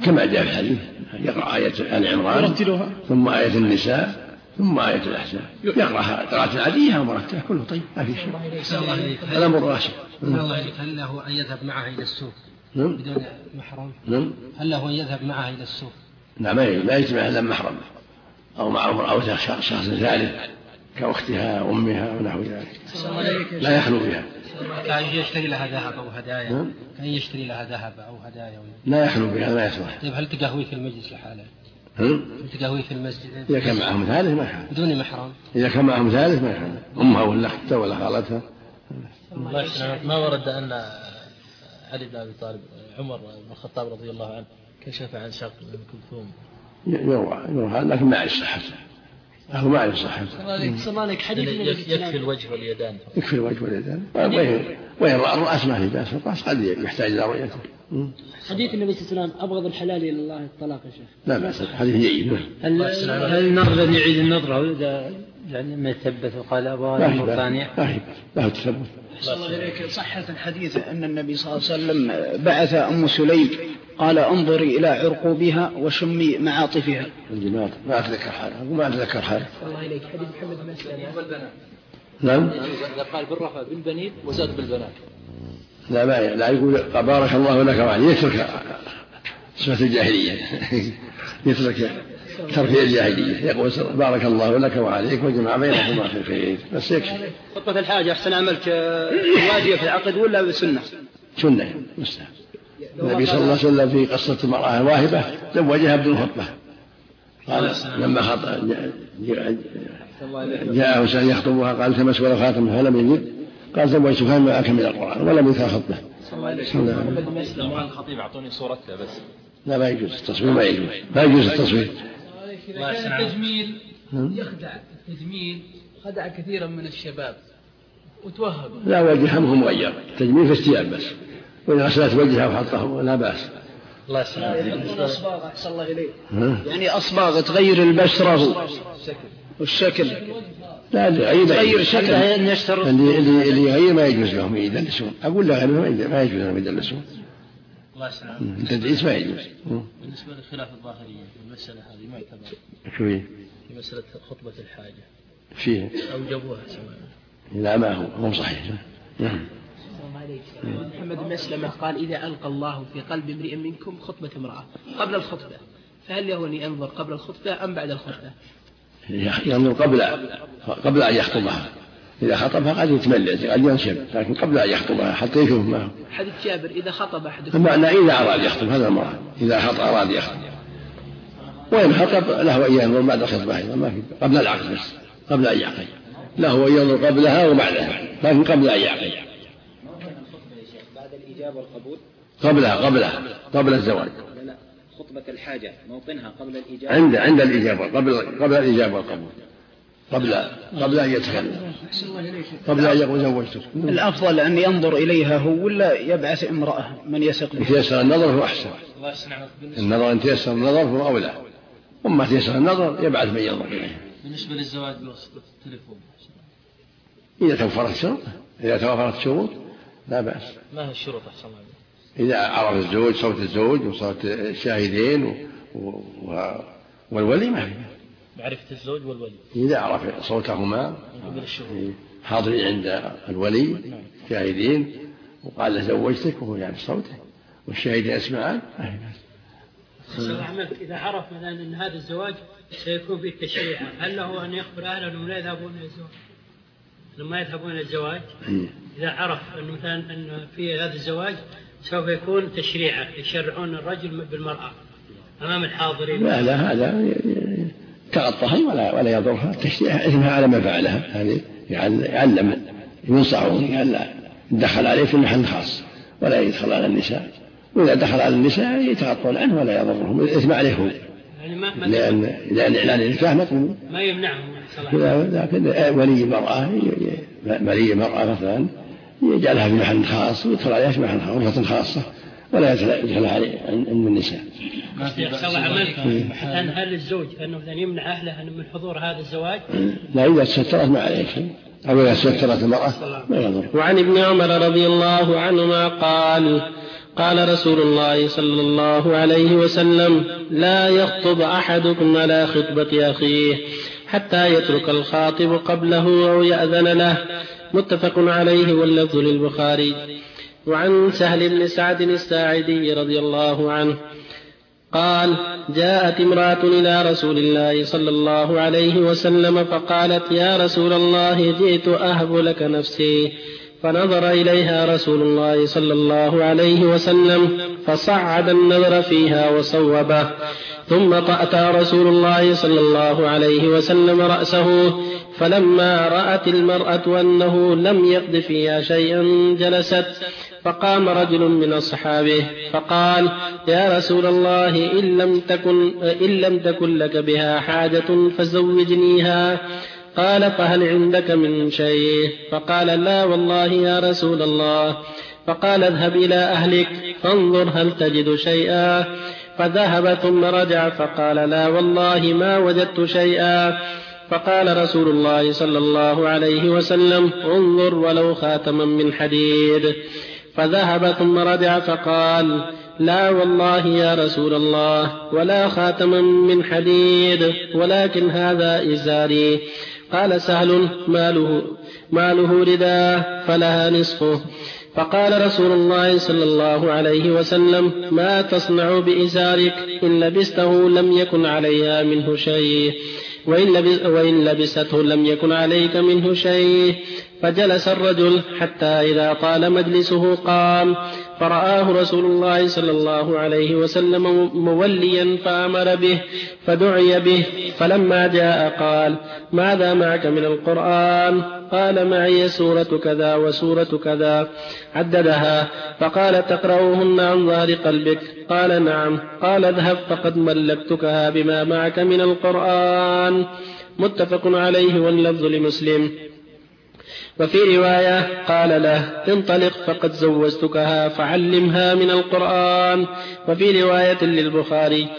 كما جاء في الحديث يقرأ آية آل عمران ثم آية النساء ثم آية الأحزاب، يقرأها قراءة عادية ومرتبة كله طيب ما في شيء. الأمر راشد. هل له أن يذهب معها إلى السوق بدون محرم؟ هل له أن يذهب معها إلى السوق؟ لا، ما يجمع إلا محرم أو معه أو شخص ثالث كأختها وأمها ونحو ذلك، لا يخلو بها. كان يشتري لها ذهب أو هدايا، كان يشتري لها ذهب أو هدايا لا يخلو بها، ما يصلح. طيب هل تقهوي في المجلس لحاله؟ تقهوي في المسجد إذا كان معهم ثالث ما يحرم، بدون محرم. إذا كان معهم ثالث ما يحرم، أمها ولا أختها ولا خالتها. ما ورد أن علي بن أبي طالب عمر بن الخطاب رضي الله عنه كشف عن شق ابن كلثوم؟ يروى لكن ما يصح، هو ما يصح. يكفي الوجه واليدان. يكفي الوجه واليدان، وين الرأس ما في بأس، الرأس قد يحتاج إلى رؤيته. حديث النبي صلى الله عليه وسلم أبغض الحلال إلى الله الطلاق يا شيخ. لا بأس، حديث جيد. هل النظر يعيد النظرة إذا يعني ما يثبت وقال أبغى مرة ثانية؟ لا تثبت. صلى الله عليه صحة الحديث أن النبي صلى الله عليه وسلم بعث أم سليم قال انظري إلى عرقوبها وشمي معاطفها. الجماعة ما أتذكر حالة. الله إليك حديث محمد بن مسلمة. نعم. قال بالرفع بالبنين وزاد بالبنات. لا يقول بارك الله لك وعليك، يترك صفة الجاهلية، يترك ترفيه الجاهلية، يقول بارك الله لك وعليك وجمع بينكما في الخير، بس يكفي. خطبة الحاجة أحسن عملك واجبة في العقد ولا بسنة؟ سنة مستحب. النبي صلى الله عليه وسلم في قصة المرأة الواهبة زوجها بدون خطبة، قال لما جاءه سأل يخطبها قال التمس ولو خاتم فلم يجد، قال زوجتها ما أكمل القرآن ولم يثر خطبة. لو كان الخطيب أعطوني صورتها بس. لا ما يجوز التصوير، ما يجوز التصوير. التجميل يخدع، التجميل خدع كثيرا من الشباب وتوهقوا. لا وجهه مغير، التجميل في الثياب بس، وإذا غسلت وجهها وحطه لا بأس. الله يسلمك. الأصباغ أحسن الله إليك، يعني أصباغ تغير البشرة والشكل. لا غير شكل، اللي يغير ما يجوز لهم يدلسون. أقول لا ما يجوز لهم يدلسون. الله يسلمك. التدليس ما يجوز. بالنسبة لخلاف الظاهرية المسألة هذه ما يعتبر. في مسألة خطبة الحاجة فيه أوجبوها سواء. لا ما هو صحيح. محمد بن مسلمة قال إذا ألقى الله في قلب امرئ منكم خطبة امرأة قبل الخطبة، فهل له أن ينظر قبل الخطبة أم بعد الخطبة؟ ينظر قبل أن يخطبها. إذا خطبها قد يتملع قد ينشب، لكن قبل أن يخطبها حتى يشوف معه. حديث جابر إذا خطب أحدكم، المعنى إذا أراد يخطب، هذا المراد إذا أراد يخطب، وإن خطب له أن ينظر بعد الخطبة أيضا، ما في قبل العقد بس، قبل أن يعقد له أن ينظر قبلها وبعدها، لكن قبل أن يعقد. بعد الإجابة والقبول؟ قبل الزواج. خطبة الحاجة موطنها قبل الإجابة، عند الإجابة، قبل الإجابة والقبول، قبل أن يتكلم، قبل أن يقول زوجتك. الأفضل أن ينظر إليها هو ولا يبعث امرأة من يثق بها؟ إن تيسر النظر هو أحسن. النظر إن تيسر النظر هو أولى، وما تيسر النظر يبعث من ينظر إليها. بالنسبة للزواج بواسطة التليفون إذا توفرت الشروط لا بأس. ما هي الشروط أحسن الله؟ إذا عرف الزوج صوت الزوج وصوت الشاهدين والولي ما في. معرفة الزوج والولي إذا عرف صوتهما حاضرين عند الولي شاهدين وقال له زوجتك وهو يعرف صوته والشاهدين يسمعان ما في بأس. إذا عرف مثلا أن هذا الزواج سيكون فيه تشريع، هل له أن يخبر أهله أنهم لا يذهبون إلى الزواج؟ لما يذهبون إلى الزواج إذا عرف أن مثلا أن في هذا الزواج سوف يكون تشريعا، يشرعون الرجل بالمرأة أمام الحاضرين. لا هذا تغطها ولا يضرها، التشريع إثمها على ما فعلها، هذه يعلم ينصحون أن دخل عليه في محل خاص ولا يدخل على النساء، وإذا دخل على النساء يتغطون عنه ولا يضرهم، الإثم عليه هو، لأن إعلان النكاح مطلوب ما يمنعهم. لكن ولي مرأة مثلا يجعلها في محل خاص ويدخل عليها في محل غرفة خاصة ولا يدخل عليه عند النساء. هل الزوج أنه يمنع أهله من حضور هذا الزواج؟ لا إذا تسترت ما عليك شيء، أو إذا سترت المرأة ما يضر. وعن ابن عمر رضي الله عنهما قال قال رسول الله صلى الله عليه وسلم: لا يخطب أحدكم على خطبة أخيه حتى يترك الخاطب قبله أو يأذن له. متفق عليه واللفظ للبخاري. وعن سهل بن سعد الساعدي رضي الله عنه قال: جاءت امرأة إلى رسول الله صلى الله عليه وسلم فقالت: يا رسول الله، جئت أهب لك نفسي. فنظر إليها رسول الله صلى الله عليه وسلم فصعد النظر فيها وصوبه، ثم أتى رسول الله صلى الله عليه وسلم رأسه، فلما رأت المرأة أنه لم يقض فيها شيئا جلست. فقام رجل من أصحابه فقال: يا رسول الله، إن لم تكن لك بها حاجة فزوجنيها. قال: فهل عندك من شيء؟ فقال: لا والله يا رسول الله. فقال: اذهب إلى أهلك فانظر هل تجد شيئا. فذهب ثم رجع فقال: لا والله ما وجدت شيئا. فقال رسول الله صلى الله عليه وسلم: انظر ولو خاتما من حديد. فذهب ثم رجع فقال: لا والله يا رسول الله ولا خاتما من حديد، ولكن هذا إزاري. قال سهل: ماله رداء فلها نصفه. فقال رسول الله صلى الله عليه وسلم: ما تصنع بإزارك؟ إن لبسته لم يكن عليها منه شيء، وإن لبسته لم يكن عليك منه شيء. فجلس الرجل حتى إذا طال مجلسه قام، فرآه رسول الله صلى الله عليه وسلم موليا فأمر به، فدعي به. فلما جاء قال: ماذا معك من القرآن؟ قال: معي سورة كذا وسورة كذا. عددها. فقال: تقرأهن عن ظهر قلبك؟ قال: نعم. قال: اذهب فقد ملكتكها بما معك من القرآن. متفق عليه واللفظ لمسلم. وفي رواية قال له: انطلق فقد زوجتكها فعلمها من القرآن. وفي رواية للبخاري: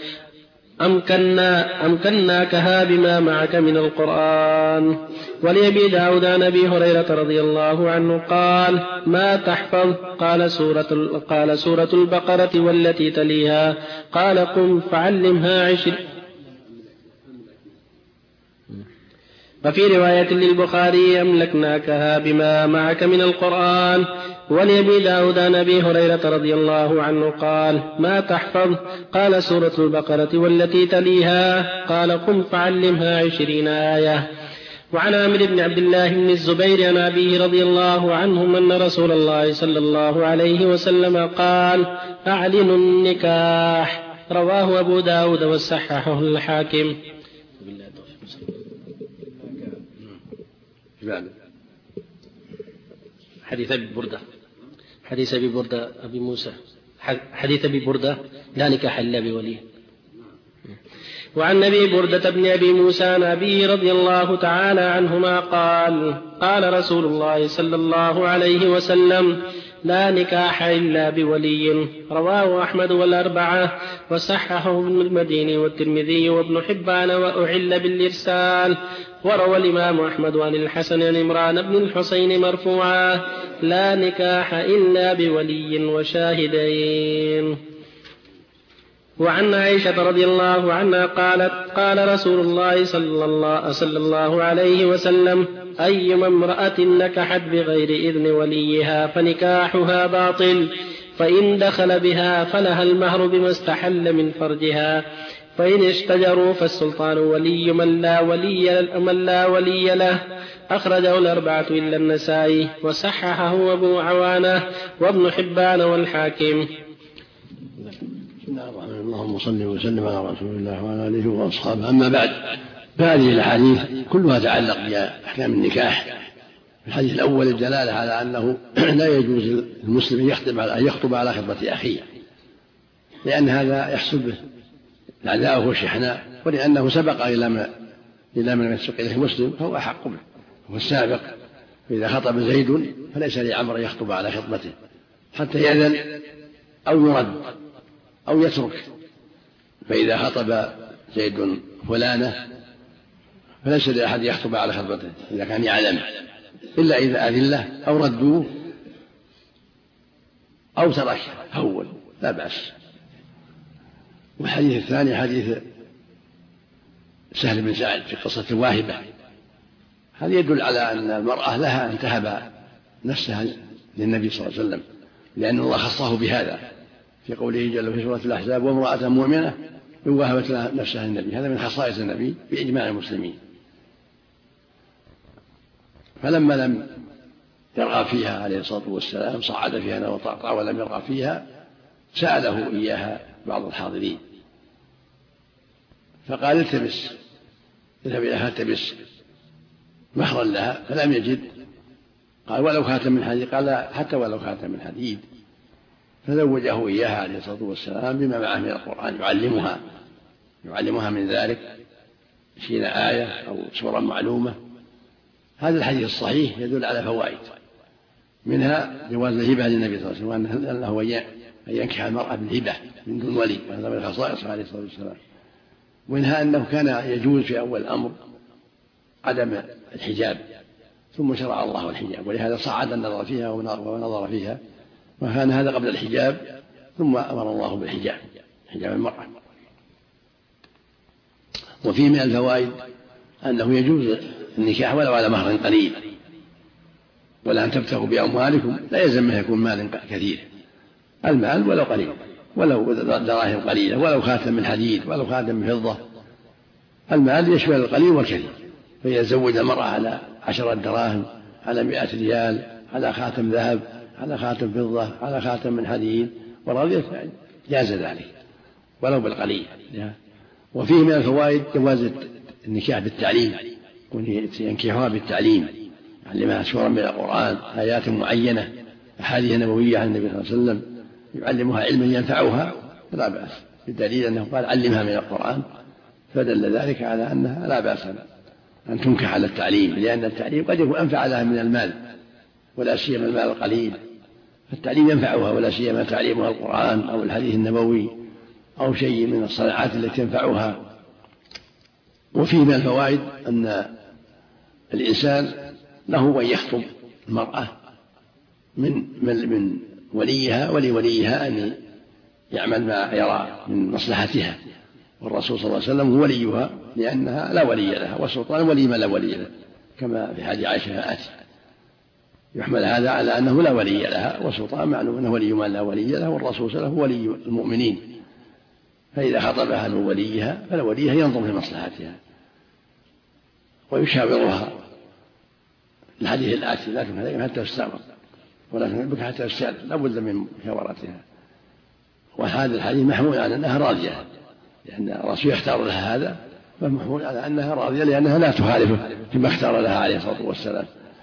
أمكناكها بما معك من القرآن. ولأبي داود عن أبي هريرة رضي الله عنه قال: ما تحفظ؟ قال: سورة البقرة والتي تليها. قال: قم فعلمها 10. وفي رواية للبخاري: أملكناكها بما معك من القرآن. ولأبي داود عن أبي هريرة رضي الله عنه قال: ما تحفظ؟ قال: سورة البقرة والتي تليها. قال: قم فعلمها 20 آية. وعن عامر بن عبد الله بن الزبير عن أبيه رضي الله عنهم أن رسول الله صلى الله عليه وسلم قال: أعلنوا النكاح. رواه أبو داود وصححه الحاكم. حديث أبي بردة أبي موسى، حديث أبي بردة: لا نكاح إلا بولي. وعن أبي بردة بن أبي موسى عن أبيه رضي الله تعالى عنهما قال: قال رسول الله صلى الله عليه وسلم: لا نكاح إلا بولي. رواه أحمد والأربعة وصححه ابن المديني والترمذي وابن حبان، وأعل بالإرسال. وروى الإمام أحمد عن الحسن عن عمران بن الحسين مرفوعا: لا نكاح إلا بولي وشاهدين. وعن عائشة رضي الله عنها قالت: قال رسول الله صلى الله عليه وسلم: أيما امرأة نكحت بغير إذن وليها فنكاحها باطل، فإن دخل بها فلها المهر بما استحل من فرجها، فإن اشتجروا فالسلطان ولي من لا ولي له. أخرجه الأربعة إلا النسائي، وصححه أبو عوانة وابن حبان والحاكم. اللهم صل وسلم على رسول الله وعلى آله وأصحابه. أما بعد، فهذه الأحاديث كلها تعلق بأحكام النكاح. في الحديث الأول الدلالة على أنه لا يجوز المسلم أن يخطب على خطبة أخيه، لأن هذا يحصل به العداوة والشحناء، ولأنه سبق إلى من يسبق إليه مسلم فهو أحق به، هو السابق. فإذا خطب زيد فليس لعمر أن يخطب على خطبته حتى يأذن أو يرد أو يترك. فإذا خطب زيد فلانة فليس لأحد يخطب على خطبته إذا كان يعلم، إلا إذا أذن له أو ردوه أو ترك هول لا بأس. والحديث الثاني حديث سهل بن سعد في قصة الواهبة، هذا يدل على أن المرأة لها أن تهب نفسها للنبي صلى الله عليه وسلم، لأن الله خصه بهذا في قوله جل في سورة الأحزاب وامرأة مؤمنة إن وهبت نفسها للنبي، هذا من خصائص النبي بإجماع المسلمين. فلما لم يرغب فيها عليه الصلاة والسلام صعد فيها وطعطع ولم يرغب فيها سأله إياها بعض الحاضرين فقال التمس، اذهب إليها التمس مهرا لها، فلم يجد، قال ولو خاتم من حديد، قال لا حتى ولو خاتم من حديد، فزوجه إياها عليه الصلاة والسلام بما معه من القرآن يعلمها من ذلك 20 آية أو سورة معلومة. هذا الحديث الصحيح يدل على فوائد، منها جواز الهبة للنبي صلى الله عليه وسلم، أنه أن ينكح المرأة بالهبة من دون ولي، وهذا من خصائصه عليه الصلاة والسلام. ومنها أنه كان يجوز في أول الأمر عدم الحجاب، ثم شرع الله الحجاب، ولهذا صعد النظر فيها ونظر فيها، وكان هذا قبل الحجاب، ثم أمر الله بالحجاب، حجاب المرأة. وفيه من الفوائد أنه يجوز النكاح ولو على مهر قليل، ولا أن تبتغوا بأموالكم، لا يلزم أن يكون مال كثير، المال ولو قليل، ولو دراهم قليلة، ولو خاتم من حديد، ولو خاتم من فضة، المال يشمل القليل والكثير. فإذا زوج المرأة على 10 دراهم، على 100 ريال، على خاتم ذهب، على خاتم فضة، على خاتم من حديد ورضيت، جاز ذلك ولو بالقليل. وفيه من الفوائد جواز النكاح بالتعليم، ينكحها بالتعليم، يعلمها سورة من القرآن، آيات معينة، أحاديث نبوية عن النبي صلى الله عليه وسلم، يعلمها علما ينفعها فلا بأس، بالدليل أنه قال علمها من القرآن، فدل ذلك على أنها لا بأس أن تنكح على التعليم، لأن التعليم قد يكون أنفع لها من المال، ولا سيما المال القليل، فالتعليم ينفعها، ولا سيما تعليمها القرآن أو الحديث النبوي أو شيء من الصناعات التي تنفعها. وفيه من الفوائد أن الإنسان له أن يخطب المرأة من وليها ولوليها أن يعمل ما يرى من مصلحتها، والرسول صلى الله عليه وسلم هو وليها لأنها لا ولي لها، والسلطان ولي من لا ولي له، كما في حديث عائشة آتي. يحمل هذا على أنه لا ولي لها، والسلطان معلوم أنه ولي من لا ولي له، والرسول صلى الله عليه وسلم هو ولي المؤمنين، فإذا خطبها من وليها فوليها ينظر في مصلحتها ويشاورها. الحديث الآتي لا تنكح حتى تستأمر ولا تنكح حتى تستأذن، لا بد من مشاورتها. وهذا الحديث محمول على أنها راضية، لأن الرسول يختار لها هذا، فمحمول على أنها راضية لأنها لا تخالفه فيما اختار لها عليه الصلاة والسلام.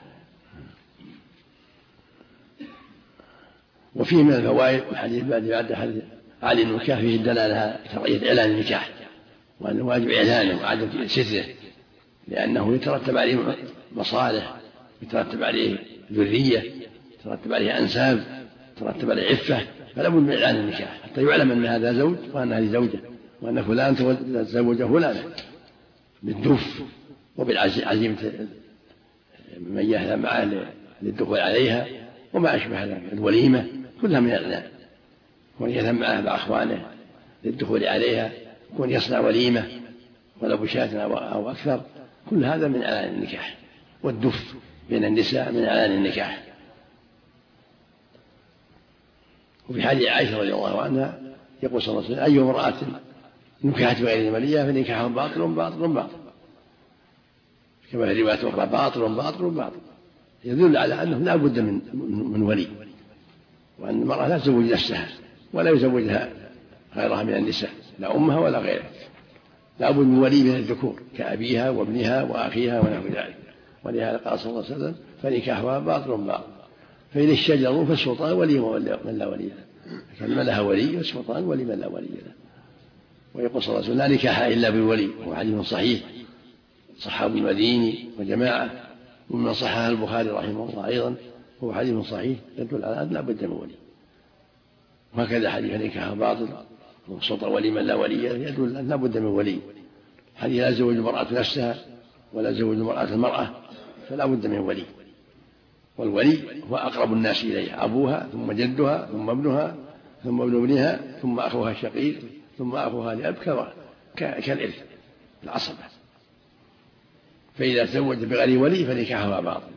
وفيه من الفوائد الحديث بعد حديث علي النكاح فيه الدلالة شرعية إعلان النكاح، وأن واجب إعلانه وعدم ستره، لأنه يترتب عليه مصالح، يترتب عليه ذرية، يترتب عليه أنساب، يترتب عليه عفة، فلا بد من إعلان النكاح حتى يعلم أن هذا زوج وأن هذه زوجة، وأن فلان تزوج فلانا، بالدف وبالعزيمة من يهدى معه للدخول عليها وما أشبه ذلك، الوليمة كلها من الإعلان، وأن يهدى معه بأخوانه للدخول عليها، وأن يصنع وليمة ولو بشاة أو أكثر، كل هذا من إعلان النكاح. والدف بين النساء من إعلان النكاح. وفي حديث عائشة رضي الله عنها يقول صلى الله عليه وسلم أي امرأة نكحت بغير وليها فنكاحها باطل باطل باطل، كما في رواية أخرى باطل باطل باطل، يدل على أنه لا بد من ولي، وأن المرأة لا تزوج نفسها ولا يزوجها غيرها من النساء، لا أمها ولا غيرها، لا بد من ولي من الذكور كأبيها وابنها وأخيها ونحو ذلك. ولهذا قال صلى الله عليه وسلم فنكاحها باطل باطل، فإن الشجر فالسلطان ولي من لا ولي له، فكان لها ولي والسلطان ولي من لا ولي له. ويقول صلى الله عليه وسلم لا نكاح إلا بالولي، وهو حديث صحيح صحابه المديني وجماعة، ومن صححه البخاري رحمه الله أيضا، هو حديث صحيح يدل على أن لا بد من ولي. وهكذا حديث نكاح باطل والسلطان ولي من لا ولي له يدل أن لا بد من ولي. حديث لا تزوج المرأة نفسها ولا تزوج المرأة المرأة، فلا بد من ولي. والولي هو أقرب الناس إليها، أبوها ثم جدها ثم ابنها ثم ابن ابنها ثم أخوها الشقيق ثم أخوها لأب كالإرث العصبة. فإذا تزوج بغير ولي فنكاحها باطل.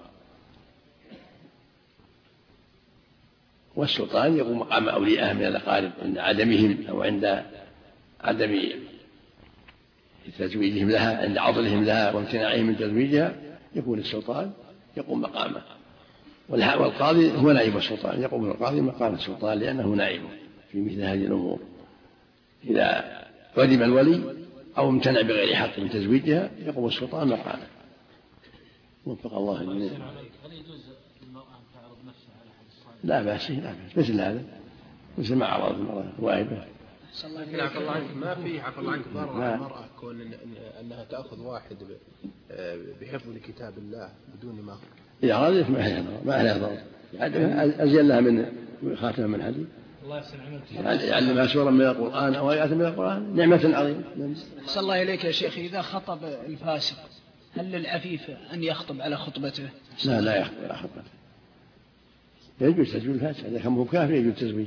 والسلطان يقوم مقام أوليائه من الأقارب عند عدمهم أو عند عدم تزويجهم لها، عند عضلهم لها وامتناعهم من تزويجها يكون السلطان يقوم مقامه. والقاضي هو نائب السلطان، يقوم القاضي مقام السلطان لأنه نائب في مثل هذه الأمور. إذا قدم الولي أو امتنع بغير حق من تزويجها يقوم السلطان مقامه. وفق الله الجميع. هل يجوز للمرأة أن تعرض نفسها على أحد الصالحين؟ لا بأس، لا بأس، مثل هذا، مثل ما عرض المرأة واهبة. لكن عفى الله عنك ما في عفى الله عنك ضرر على المرأة كون أنها تأخذ واحد بحفظ كتاب الله بدون مهر. إذا أرادت ما عليها ضرر، أزين لها من خاتمة من حديد. الله يحسن عملك. يعلمها سورة من القرآن أو آيات من القرآن نعمة عظيمة. أحسن الله إليك يا شيخ، إذا خطب الفاسق هل للعفيف أن يخطب على خطبته؟ لا يخطب على خطبته، يجوز تزويج الفاسق، إذا كان كافر يجوز تزويج.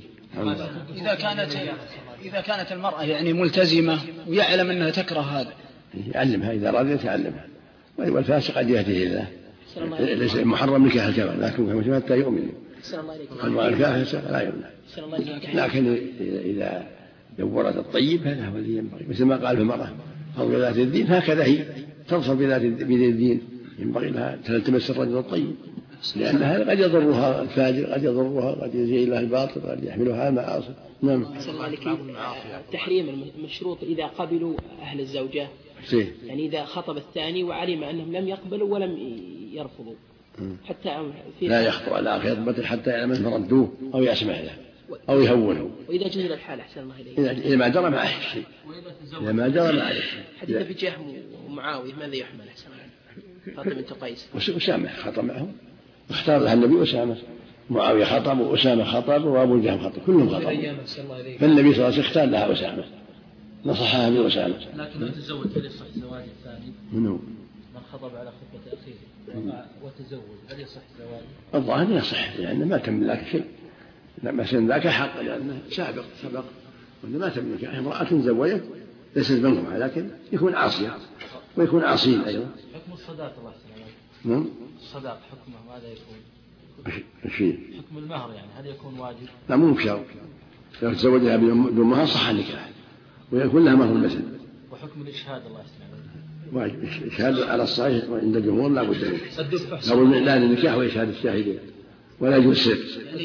إذا كانت المرأة يعني ملتزمة ويعلم أنها تكره هذا يعلمها، إذا رضيت يعلمها. والفاسق قد يهديه الله، ليس محرم نكاح الكافر لكن حتى يؤمن. أما الكافر لا يمنع، لكن إذا دورت الطيب هذا هو الذي ينبغي، مثل ما قال في المرأة فضل ذات الدين، هكذا هي تنصب بذات الدين، ينبغي لها تلتمس الرجل الطيب، لأن هذا قد يضرها الفاجر، قد يضرها، قد يزيل لها الباطل، قد يحملها المعاصي. نعم. التحريم المشروط إذا قبلوا أهل الزوجة، يعني إذا خطب الثاني وعلم أنهم لم يقبلوا ولم يرفضوا حتى لا يخطو على خطبته حتى يعلم أنهم ردوه أو يسمع له أو يهونه. وإذا جهل الحال أحسن الله إليك، إذا ما جرى معه شيء، إذا ما جرى معه شيء. حديث أبي جهم ومعاوية ماذا يحمل أحسن الله؟ فاطمة بنت قيس وأسامة خطب معه، اختار لها النبي أسامة. معاوية خطب وأسامة خطب وأبو جهم خطب، كلهم خطب. فالنبي صلى الله عليه وسلم اختار لها أسامة، نصحها بأسامة. لكن لو تزوج هل يصح الزواج الثاني؟ منو؟ من خطب على خطبة أخيه وتزوج هل يصح زواجه؟ الظاهر يصح، لأن ما تملك شيء، لما سن ذاك حق لأنه سبق وأنه ما تملك. امرأة زوجت ليست منكم، لكن يكون عاصية ويكون عاصين أيضا. حكم الصداق الله سبحانه. نعم. الصداق حكمه ماذا يكون؟ حكم المهر يعني هل يكون واجب؟ لا مو بشرط، لو تزوجها بدون مهر صح النكاح ويكون لها مهر مثل. وحكم الإشهاد الله سبحانه واجب الإشهاد على الصحيح عند الجمهور لا بد منه، لا للنكاح وإشهاد الشاهدين ولا يجوز السر.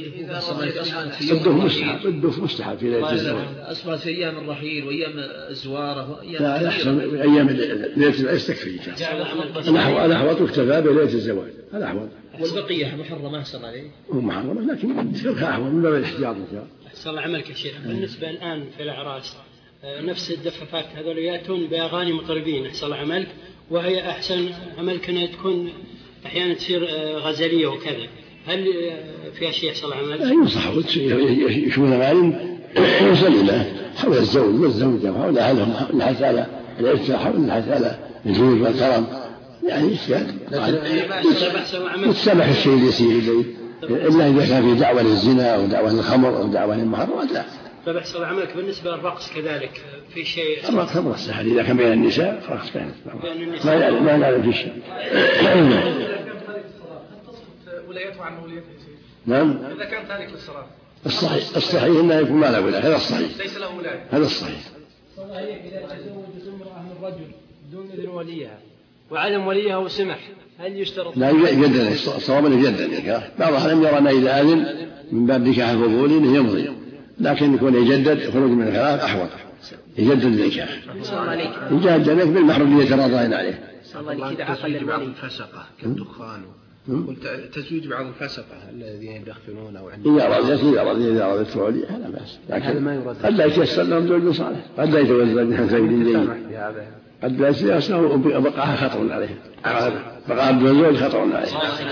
الدف مستحب في ليلة الزواج، أصبحت في أيام الرحيل وأيام الزوارة وأيام لا أحسن أيام ليلة العرس تكفي. الأحوط اكتفى بليلة الزواج، الأحوط. والبقية محرمة أحسن عليه. هو محرمة لكن تلك أحوط من باب الاحتياط إن شاء الله. أحسن الله عملك يا شيخ. بالنسبة الآن في الأعراس نفس الدفافات هذول يأتون بأغاني مطربين أحسن الله عملك، وهي أحسن عملك أنها تكون أحيانا تصير غزلية وكذا، هل في شيء يحصل عمل؟ ينصح يشوفون معلم يصلي حول الزوج والزوجة وحول أهلهم، الحث على الإرث، حول الحث على الجود والكرم، يعني إشكال يتسامح الشيء اليسير إليه، إلا إذا كان في دعوة للزنا أو دعوة للخمر أو دعوة للمحرمات لا. فبحصل عملك بالنسبة للرقص كذلك في شيء؟ الرقص سهل إذا كان بين النساء رقص كان ما نعلم في شيء. ولايته عن ولايته. نعم. إذا كان تارك للصلاة. الصحيح إنه يكون ما له ولاية، هذا الصحيح. ليس له ولاية. هذا الصحيح. إذا تزوج امرأة من رجل دون إذن وليها وعلم وليها وسمح هل يشترط؟ لا يجدد، الصواب أنه يجدد النكاح. بعض لم يرى أن إذا أذن من باب نكاح الفضولي أنه يمضي، لكن يكون يجدد خروج من الخلاف أحوط، يجدد النكاح. يجدد بالمحرم اللي يتراضين عليه. تزويج بعض الفسقة كالدخان، تزويج بعض الفسقة الذين يدخنون أو عندهم إذا أرادت فعولية لا بأس، لكن قد لا يتيسر لهم زوج صالح، قد لا يتوزج عن زوج جيد، قد لا يتيسر بقاها خطر عليه، بقاها بدون زوج خطر عليه.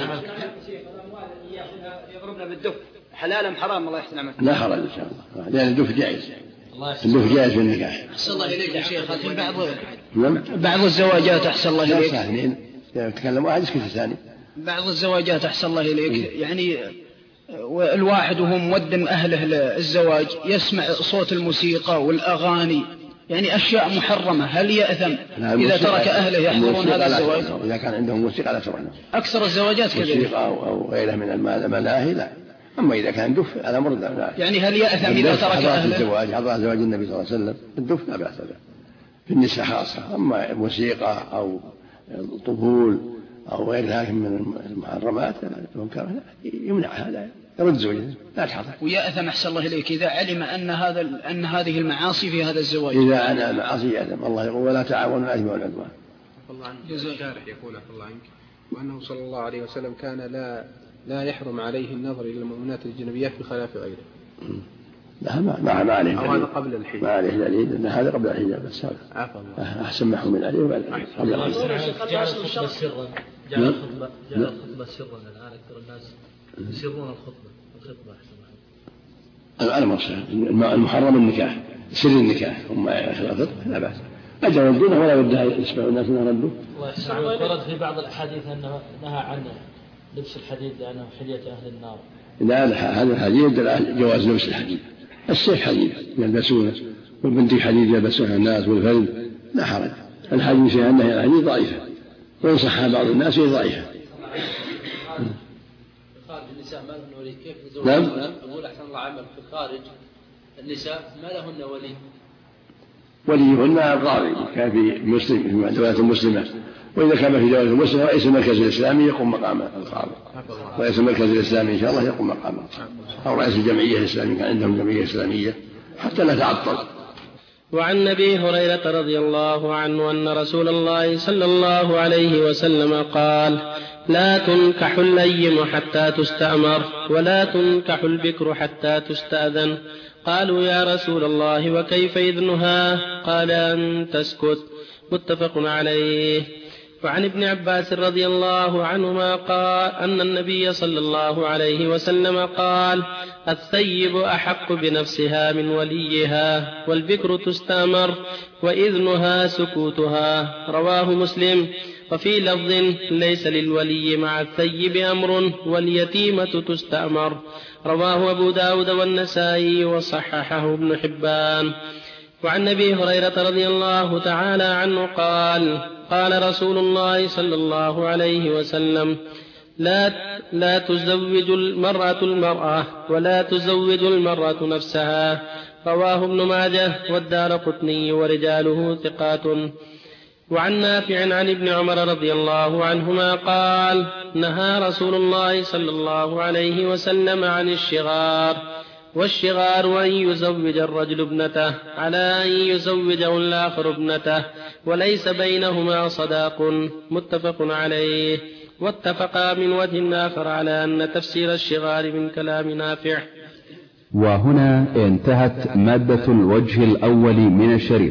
يضربنا بالدف حلال أم حرام؟ الله يحسن عملك. لا حرج إن شاء الله، لأن الدف جائز، الدف جائز في النكاح. أحسن الله إليك يا شيخ. بعض الزواجات أحسن الله إليك يتكلم واحد يسكت الثاني، بعض الزواجات أحسن الله إليك يعني الواحد وهو مودن أهله الزواج يسمع صوت الموسيقى والأغاني يعني أشياء محرمة، هل يأثم إذا ترك أهله يحضرون هذا الزواج؟ إذا كان عندهم موسيقى لا تروح. أكثر الزواجات كذلك موسيقى أو غيرها من الملاهي لا. أما إذا كان دف الأمر لا. يعني هل يأثم إذا ترك أهله؟ الزواج حضر زواج النبي صلى الله عليه وسلم الدف لا بأس به في النساء خاصة. أما موسيقى أو طبول أو غير ذلك من المحرمات المنكرة يمنع هذا، يرد زوجته لا تحضر. ويأثم أحسن الله إليك إذا علم أن هذه المعاصي في هذا الزواج. إذا أنا المعاصي يأثم. الله يقول ولا تعاونوا على الإثم والعدوان. الله عنك الشارح يقول الله عنك وأنه صلى الله عليه وسلم كان لا يحرم عليه النظر إلى المؤمنات الأجنبيات بخلاف غيره. لا ما عليه. أو هذا قبل الحجاب. ما عليه دليل أن هذا قبل الحجاب بس هذا. أحسن ما حمل عليه وبعد قبل الحجاب. جعل الخطبة سرا. جعل الخطبة سرا. الآن أكثر الناس يسرون الخطبة أحسن. المحرم النكاح سر النكاح ثم الخطبة لا بأس. أجل ردونه ولا يودها يسمع الناس أنه ردوا. الله يحسن. ورد في بعض الأحاديث أنه نهى عن لبس الحديد لأنه حلية أهل النار. لا هذا الحديد جواز لبس الحديد. السيف حديد يلبسونه والبندق حديد يلبسونه الناس والفرد لا حرج. الحديد في أنها الحديد ضعيفة وإن صح بعض الناس هي ضعيفة. خارج النساء ما لهن ولي كيف يزوج؟ نعم. أقول أحسن الله عمل في خارج النساء ما لهن ولي. وليهن الراوي كان في مسلم في دولة مسلمة، وإذا كان في دولة مسلمة رئيس المركز الإسلامي يقوم مقام القاضي. رئيس المركز الإسلامي إن شاء الله يقوم مقامه، أو رئيس الجمعية الإسلامية كان عندهم جمعية إسلامية حتى لا تعطل. وعن أبي هريرة رضي الله عنه أن رسول الله صلى الله عليه وسلم قال: لا تنكح الأيم حتى تستأمر ولا تنكح البكر حتى تستأذن. قالوا: يا رسول الله وكيف إذنها؟ قال: أن تسكت. متفق عليه. وعن ابن عباس رضي الله عنهما قال أن النبي صلى الله عليه وسلم قال: الثيب أحق بنفسها من وليها والبكر تستأمر وإذنها سكوتها. رواه مسلم. وفي لفظ: ليس للولي مع الثيب أمر واليتيمة تستأمر. رواه أبو داود والنسائي وصححه ابن حبان. وعن أبي هريرة رضي الله تعالى عنه قال: قال رسول الله صلى الله عليه وسلم: لا تزوج المرأة ولا تزوج المرأة نفسها. رواه ابن ماجه والدارقطني ورجاله ثقات. وعن نافع عن ابن عمر رضي الله عنهما قال: نهى رسول الله صلى الله عليه وسلم عن الشغار، والشغار أن يزوج الرجل ابنته على أن يزوجه الآخر ابنته وليس بينهما صداق. متفق عليه. واتفقا من وجه آخر على أن تفسير الشغار من كلام نافع. وهنا انتهت مادة الوجه الأول من الشريف.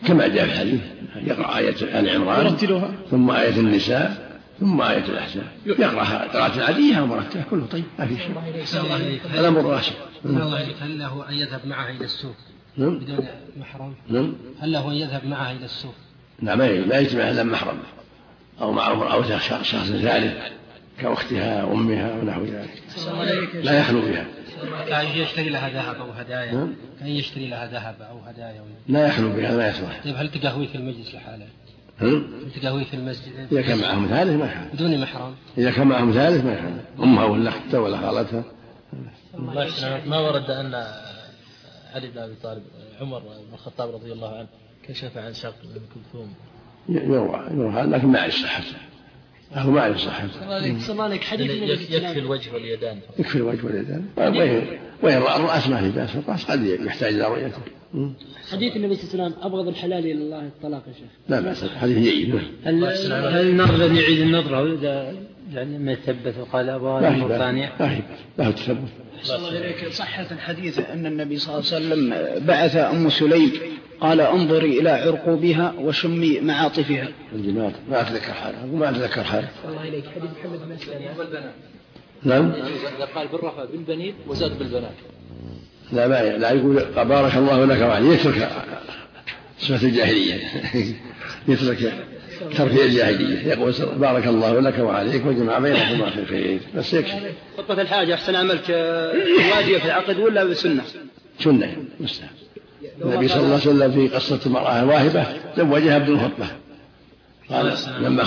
كما جاء في الحديث يقرأ آية آل عمران ثم آية النساء ثم آية الأحزاب يقرأها قراءة عادية أو مرتبة كله طيب ما في شيء. الأمر راشد. هل له أن يذهب معها إلى السوق بدون محرم؟ هل له أن يذهب معها إلى السوق؟ لا ما يجمع إلا محرم أو مع امرأة أو شخص ثالث كأختها وأمها ونحو ذلك لا يخلو بها. كان يشتري لها ذهب أو هدايا كان يشتري لها ذهب أو هدايا لا يخلو بها ما يصلح. طيب هل تقهوي في المجلس لحاله؟ تقهوي في المسجد إذا كان معهم ثالث ما يحل بدون محرم. إذا كان معهم ثالث ما يحل أمها ولا أختها ولا خالتها. ما ورد أن علي بن أبي طالب عمر بن الخطاب رضي الله عنه كشف عن شق ام كلثوم؟ يروى لكن ما يصح هو ما يصح. يكفي الوجه واليدان. يكفي الوجه واليدان وين الرأس ما في بأس الرأس قد يحتاج إلى رؤيته. حديث النبي صلى الله عليه وسلم أبغض الحلال إلى الله الطلاق يا شيخ. لا بأس حديث جيد. هل نرضى نعيد النظرة إذا يعني ما ثبت وقال أبغى المرتانع؟ لا تثبت. الله إليك صحة الحديث أن النبي صلى الله عليه وسلم بعث أم سليم قال انظري إلى عرقوبها وشمي معاطفها. الجماعة ما أتذكر حاله. الله إليك حديث محمد بن مسلمة والبنات. نعم. قال بالرفع بالبنين وزاد بالبنات. لا يقول بارك الله لك وعليك يترك صفة الجاهلية يترك ترفيه الجاهلية يقول بارك الله لك وعليك وجمع بينكما في الخير بس يكفي. خطبة الحاجة أحسن عملك واجبة في العقد ولا بسنة؟ سنة مستحب. النبي صلى الله عليه وسلم في قصة المرأة الواهبة زوجها بدون خطبة. قال لما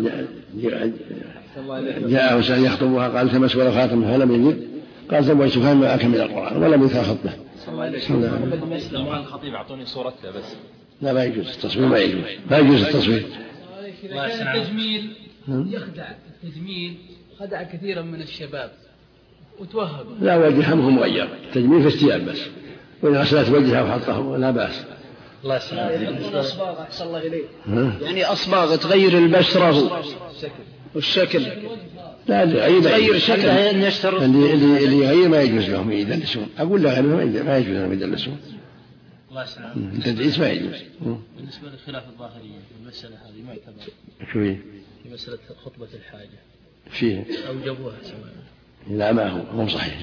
جاءه سأل يخطبها قال التمس ولا خاتم فلم يجد قال زوجتها ما أكمل القرآن ولم يثر خطبة. لو عن الخطيب أعطوني صورتها بس. لا ما يجوز التصوير ما يجوز التصوير. التجميل يخدع التجميل خدع كثيرا من الشباب وتوهق. لا وجهها مغير التجميل في الثياب بس وإن غسلت وجهها وحطه لا بأس. الله يسلمك. أصباغ أحسن الله إليك يعني أصباغ تغير البشرة والشكل. لا تغير شكل اللي يغير ما يجوز لهم يدلسون. أقول له ما يجوز لهم يدلسون. الله يسلمك. التدليس ما يجوز. بالنسبة لخلاف الظاهرية في المسألة هذه ما يعتبر. شوي. في مسألة خطبة الحاجة. فيه. أوجبوها سواء. لا ما هو صحيح.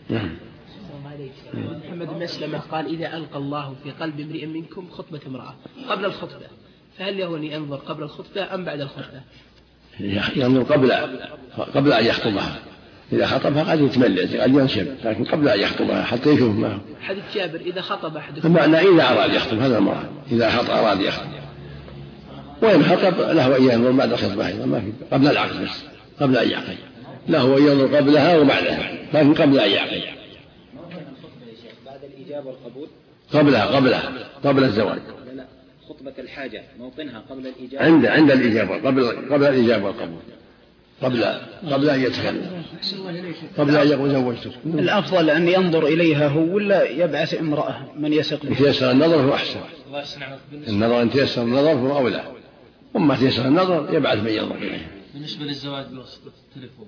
محمد بن مسلمة قال إذا ألقى الله في قلب امرئ منكم خطبة امرأة قبل الخطبة فهل له أن ينظر قبل الخطبة أم بعد الخطبة؟ ينظر قبل أن يخطبها. إذا خطبها قد يتملع قد ينشب لكن قبل أن يخطبها حتى يشوف معه. حديث جابر إذا خطب أحدكم بمعنى إذا أراد يخطب هذا المرأة إذا أراد يخطب وإن خطب له أن ينظر بعد الخطبة أيضا ما في قبل العقد بس قبل أن يعقد له أن ينظر قبلها وبعدها لكن قبل أن يعقد. بعد الإجابة والقبول قبل الزواج. لا خطبة الحاجة موطنها قبل الإجابة عند الإجابة قبل الإجابة والقبول قبل أن يتكلم قبل أن يقول زوجتك. الأفضل أن ينظر إليها هو ولا يبعث امرأة من يثق بها؟ تيسر النظر هو أحسن. النظر أن تيسر النظر هو أولى وما تيسر النظر يبعث من ينظر إليها. بالنسبة للزواج بواسطة التليفون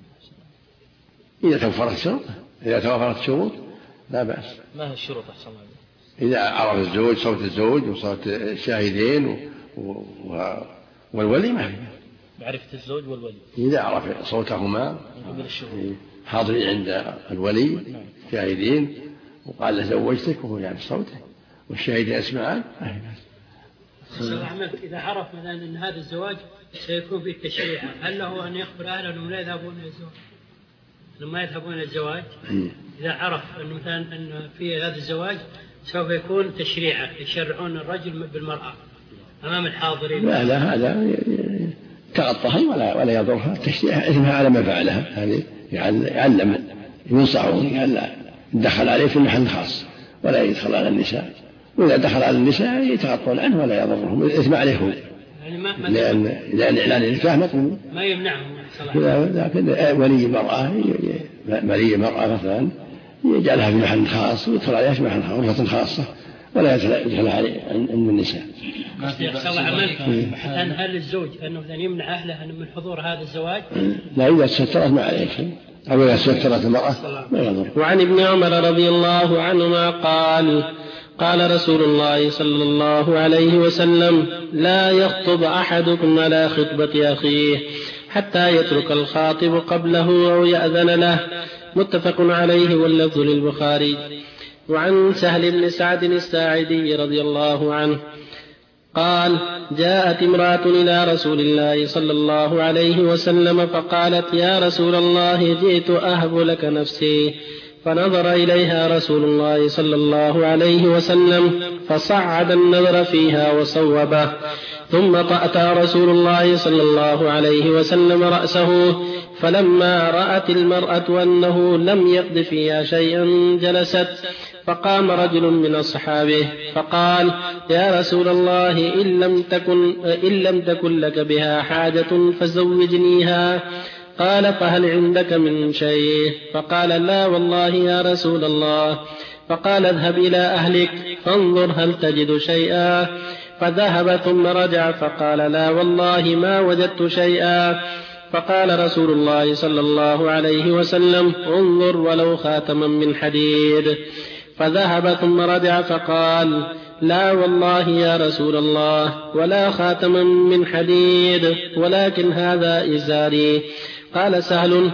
إذا توفرت الشروط لا بأس. ما هي الشروط أحسن الله؟ إذا عرف الزوج صوت الزوج وصوت الشاهدين والولي ما في. معرفة الزوج والولي إذا عرف صوتهما حاضرين عند الولي شاهدين وقال له زوجتك وهو يعرف صوته والشاهدين يسمعان ما في. إذا عرف مثلا أن هذا الزواج سيكون فيه تشريع هل له أن يخبر أهله ولا يذهبون إلى الزواج؟ لما يذهبون إلى الزواج إذا عرف أن مثلا أن في هذا الزواج سوف يكون تشريعا يشرعون الرجل بالمرأة أمام الحاضرين. لا هذا تغطها ولا يضرها تشريع إثمها على ما فعلها هذه يعلم ينصحون لا دخل عليه في محل خاص ولا يدخل على النساء وإذا دخل على النساء يتغطون عنه ولا يضرهم الإثم عليه هو لأن إعلان النكاح مطلوب ما يمنعهم. لكن ولي مرأة مثلا يجعلها في محل خاص ويدخل عليها في محل غرفة خاصة ولا يدخل عليه عند النساء. هل الزوج أنه يمنع أهله من حضور هذا الزواج؟ لا إذا تسترت ما عليه شيء أو إذا استرت المرأة ما يضر. وعن ابن عمر رضي الله عنهما قال قال رسول الله صلى الله عليه وسلم: لا يخطب أحدكم على خطبة أخيه حتى يترك الخاطب قبله أو يأذن له. متفق عليه واللفظ للبخاري. وعن سهل بن سعد الساعدي رضي الله عنه قال: جاءت امرأة إلى رسول الله صلى الله عليه وسلم فقالت: يا رسول الله، جئت أهب لك نفسي. فنظر إليها رسول الله صلى الله عليه وسلم فصعد النظر فيها وصوبه، ثم أتى رسول الله صلى الله عليه وسلم رأسه، فلما رأت المرأة أنه لم يقض فيها شيئا جلست. فقام رجل من أصحابه فقال: يا رسول الله، إن لم تكن لك بها حاجة فزوجنيها. قال: فهل عندك من شيء؟ فقال: لا والله يا رسول الله. فقال: اذهب إلى أهلك فانظر هل تجد شيئا. فذهب ثم رجع فقال: لا والله ما وجدت شيئا. فقال رسول الله صلى الله عليه وسلم: انظر ولو خاتما من حديد. فذهب ثم رجع فقال: لا والله يا رسول الله، ولا خاتما من حديد، ولكن هذا إزاري. قال سهل: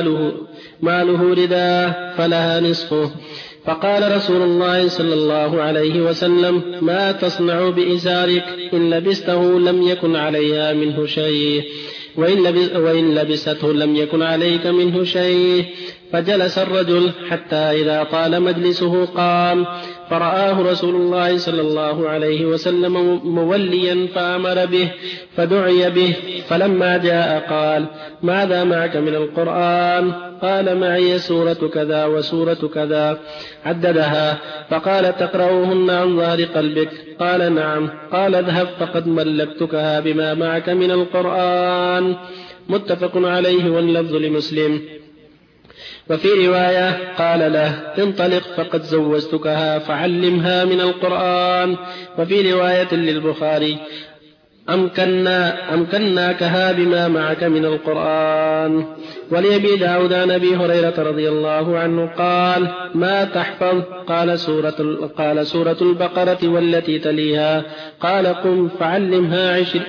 ماله رداء فلها نصفه. فقال رسول الله صلى الله عليه وسلم: ما تصنع بإزارك؟ إن لبسته لم يكن عليها منه شيء، وإن لبسته لم يكن عليك منه شيء. فجلس الرجل حتى إذا طال مجلسه قام، فرآه رسول الله صلى الله عليه وسلم موليا فأمر به، فدعي به. فلما جاء قال: ماذا معك من القرآن؟ قال: معي سورة كذا وسورة كذا. عددها. فقال: تقرأهن عن ظهر قلبك؟ قال: نعم. قال: اذهب فقد ملكتكها بما معك من القرآن. متفق عليه واللفظ لمسلم. وفي رواية قال له: انطلق فقد زوجتكها فعلمها من القرآن. وفي رواية للبخاري: أمكناكها بما معك من القرآن. ولأبي داود عن أبي هريرة رضي الله عنه قال: ما تحفظ؟ قال: سورة البقرة والتي تليها. قال: قم فعلمها 20.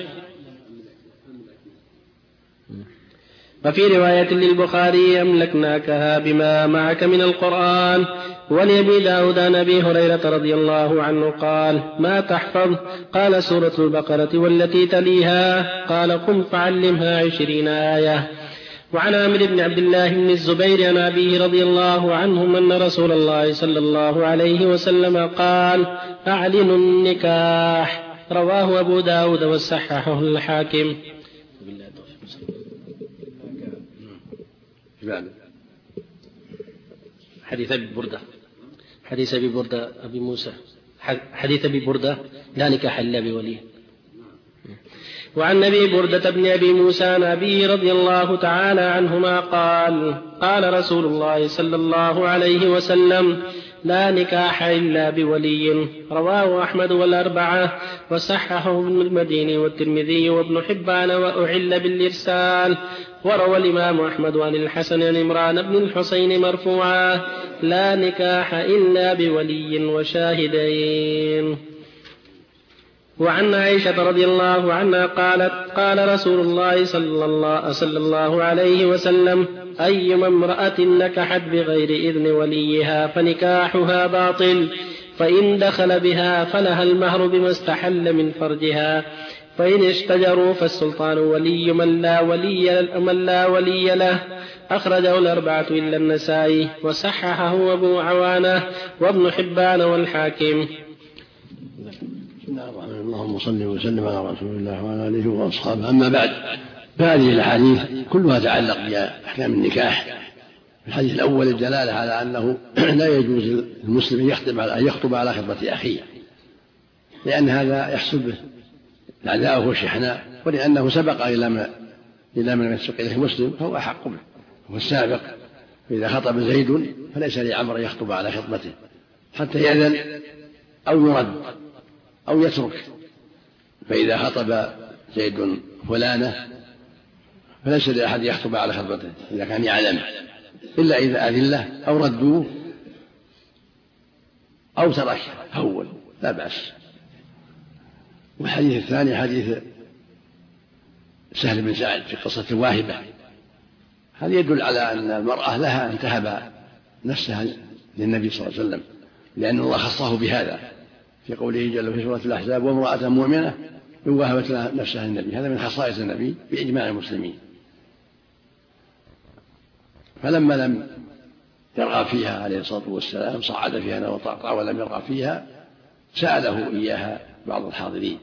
وفي رواية للبخاري: أملكناكها بما معك من القرآن. ولأبي داود عن أبي هريرة رضي الله عنه قال: ما تحفظ؟ قال: سورة البقرة والتي تليها. قال: قم فعلمها 20 آية. وعن عامر بن عبد الله بن الزبير عن أبيه رضي الله عنهم أن رسول الله صلى الله عليه وسلم قال: أعلنوا النكاح. رواه أبو داود وصححه الحاكم. حديث أبي بردة أبي موسى، حديث أبي بردة: لا نكاح إلا بولي. وعن أبي بردة بن أبي موسى عن أبيه رضي الله تعالى عنهما قال: قال رسول الله صلى الله عليه وسلم: لا نكاح إلا بولي. رواه أحمد والأربعة وصححه ابن المديني والترمذي وابن حبان، وأعل بالإرسال. وروى الإمام أحمد عن الحسن عن عمران بن الحسين مرفوعا: لا نكاح إلا بولي وشاهدين. وعن عائشة رضي الله عنها قالت: قال رسول الله صلى الله عليه وسلم: أيما امرأة نكحت بغير إذن وليها فنكاحها باطل، فإن دخل بها فلها المهر بما استحل من فرجها، فإن اشتجروا فالسلطان ولي من لا ولي له. أخرجه الأربعة إلا النسائي، وصححه أبو عوانة وابن حبان والحاكم. اللهم صل وسلم على رسول الله وعلى آله وأصحابه. أما بعد، فهذه الأحاديث كلها تتعلق بأحكام النكاح. الحديث الأول الدلالة على أنه لا يجوز المسلم أن يخطب على خطبة أخيه، لأن هذا يحصل به العداوة والشحناء، ولأنه سبق إلى من يسبق إليه مسلم فهو أحق به، هو السابق. فإذا خطب زيد فليس لعمر أن يخطب على خطبته حتى يأذن أو يرد أو يترك. فإذا خطب زيد فلانة فليس لأحد يخطب على خطبته إذا كان يعلم، إلا إذا أذن له أو ردوه أو ترك هول لا بأس. والحديث الثاني حديث سهل بن سعد في قصة الواهبة، هذا يدل على أن المرأة لها أن تهب نفسها للنبي صلى الله عليه وسلم، لأن الله خصه بهذا في قوله جل في سورة الأحزاب وامرأة مؤمنة إن وهبت نفسها للنبي، هذا من خصائص النبي بإجماع المسلمين. فلما لم يرغب فيها عليه الصلاة والسلام صعد فيها وطأطأ ولم يرغب فيها سأله إياها بعض الحاضرين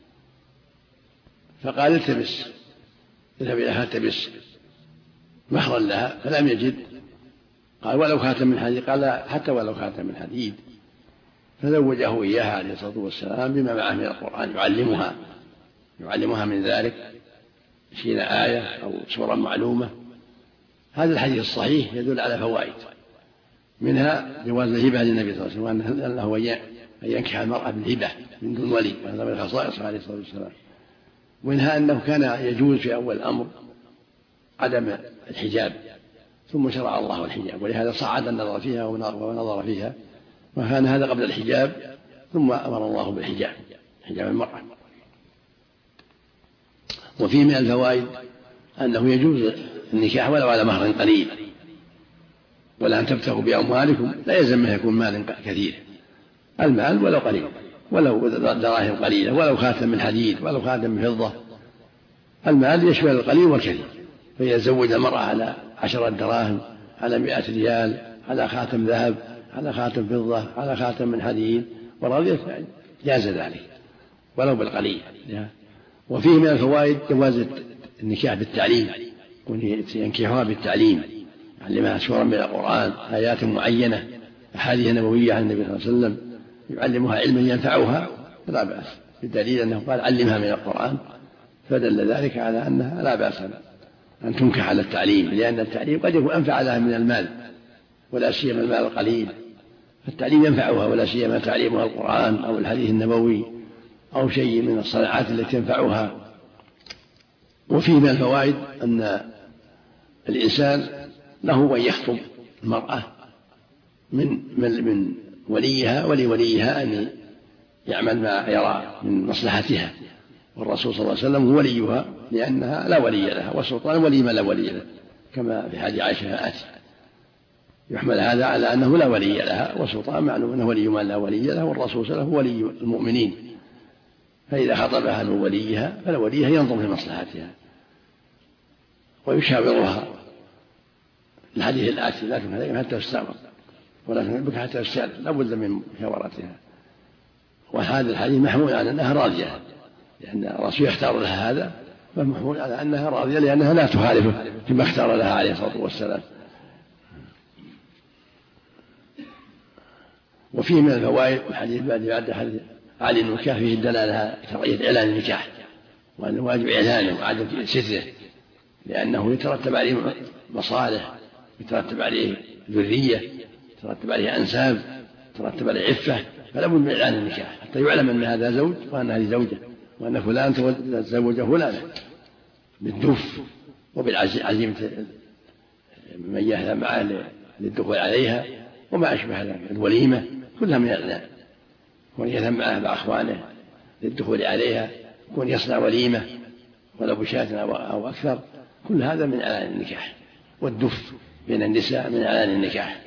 فقال التمس، اذهب إليها التمس مهرا لها، فلم يجد، قال ولو خاتم من حديد، قال لا حتى ولو خاتم من حديد، فزوجه إياها عليه الصلاة والسلام بما معه من القرآن يعلمها من ذلك 20 آية أو سورة معلومة. هذا الحديث الصحيح يدل على فوائد، منها جواز الهبة للنبي صلى الله عليه وسلم، أنه أن ينكح المرأة بالهبة من دون ولي، وهذا من خصائصه عليه الصلاة والسلام. ومنها أنه كان يجوز في أول الأمر عدم الحجاب، ثم شرع الله الحجاب، ولهذا صعد النظر فيها ونظر فيها، وكان هذا قبل الحجاب، ثم أمر الله بالحجاب، حجاب المرأة. وفيه من الفوائد أنه يجوز النكاح ولو على مهر قليل، ولا أن تبتغوا بأموالكم، لا يلزم أن يكون مال كثير، المال ولو قليل، ولو دراهم قليلة، ولو خاتم من حديد، ولو خاتم من فضة، المال يشمل القليل والكثير. فإذا زوج المرأة على 10 دراهم، على 100 ريال، على خاتم ذهب، على خاتم فضة، على خاتم من حديد ورضيت، جاز ذلك ولو بالقليل. وفيه من الفوائد جواز النكاح بالتعليم، ينكحها بالتعليم، يعلمها سورة من القرآن، آيات معينة، أحاديث نبوية عن النبي صلى الله عليه وسلم، يعلمها علما ينفعها فلا بأس، بالدليل أنه قال علمها من القرآن، فدل ذلك على أنها لا بأس أن تنكح على التعليم، لأن التعليم قد يكون أنفع لها من المال، ولا سيما المال القليل، فالتعليم ينفعها، ولا سيما تعليمها القرآن أو الحديث النبوي أو شيء من الصناعات التي تنفعها. وفيه من الفوائد أن الإنسان له أن يخطب المرأة من وليها ولوليها أن يعمل ما يرى من مصلحتها، والرسول صلى الله عليه وسلم هو وليها لأنها لا ولي لها، والسلطان ولي من لا ولي له، كما في حديث عائشة آتي. يحمل هذا على أنه لا ولي لها، والسلطان معلوم أنه ولي من لا ولي له، والرسول صلى الله عليه وسلم هو ولي المؤمنين، فإذا خطبها من وليها فلوليها ينظر في مصلحتها ويشاورها. الحديث الآتي لا تنكح حتى تستأمر ولا تنكح حتى تستأذن، لا بد من مشاورتها. وهذا الحديث محمول على أنها راضية، لأن الرسول يختار لها هذا، فمحمول على أنها راضية لأنها لا تخالفه فيما اختار لها عليه الصلاة والسلام. وفيه من الفوائد الحديث بعد حديث علي النكاح فيه الدلالة شرعية إعلان النكاح، وأن واجب إعلانه وعدم ستره، لأنه يترتب عليه مصالح، يترتب عليه ذرية، يترتب عليه أنساب، يترتب عليه عفة، فلا بد من إعلان النكاح حتى يعلم أن هذا زوج وأن هذه زوجة، وأن فلان تزوج فلانا، بالدف وبالعزيمة من يهدى معه للدخول عليها وما أشبه ذلك، الوليمة كلها من الإعلان، كون يهدى معه بأخوانه للدخول عليها، كون يصنع وليمة ولو بشاة أو أكثر، كل هذا من إعلان النكاح. والدف بين النساء من إعلان النكاح.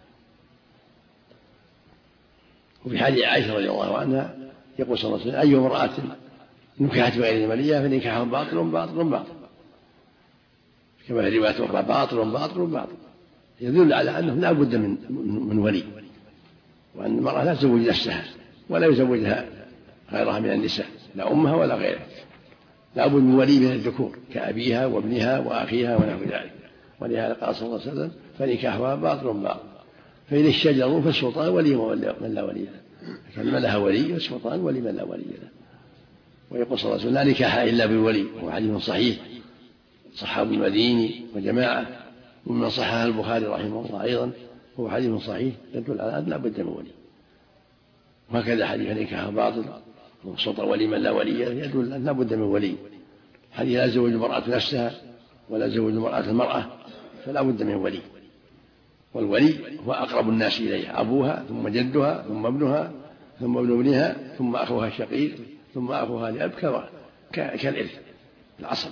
وفي حديث عائشة رضي الله عنها يقول صلى الله عليه وسلم أي امرأة نكحت بغير وليها فنكاحها باطل باطل باطل، كما في رواية أخرى باطل باطل باطل، يدل على أنه لا بد من ولي، وأن المرأة لا تزوج نفسها ولا يزوجها غيرها من النساء، لا أمها ولا غيرها، لا بد من ولي من الذكور كأبيها وابنها وأخيها ونحو ذلك. ولهذا قال صلى الله عليه وسلم فنكاحها باطل باطل، فإن الشجر فالسلطان ولي من لا ولي له، فمن لها ولي والسلطان ولي من لا ولي له. ويقول صلى الله عليه وسلم لا نكاح إلا بالولي، وهو حديث صحيح صححه المديني وجماعة، ومن صححه البخاري رحمه الله أيضا، هو حديث صحيح يدل على أن لا بد من ولي. وهكذا حديث نكاح باطل والسلطان ولي من لا ولي له يدل أن لا بد من ولي. حديث لا تزوج المرأة نفسها ولا تزوج المرأة المرأة، فلا بد من ولي. والولي هو أقرب الناس إليها، أبوها ثم جدها ثم ابنها ثم ابن ابنها ثم أخوها الشقيق ثم أخوها لأب كالإرث العصبة.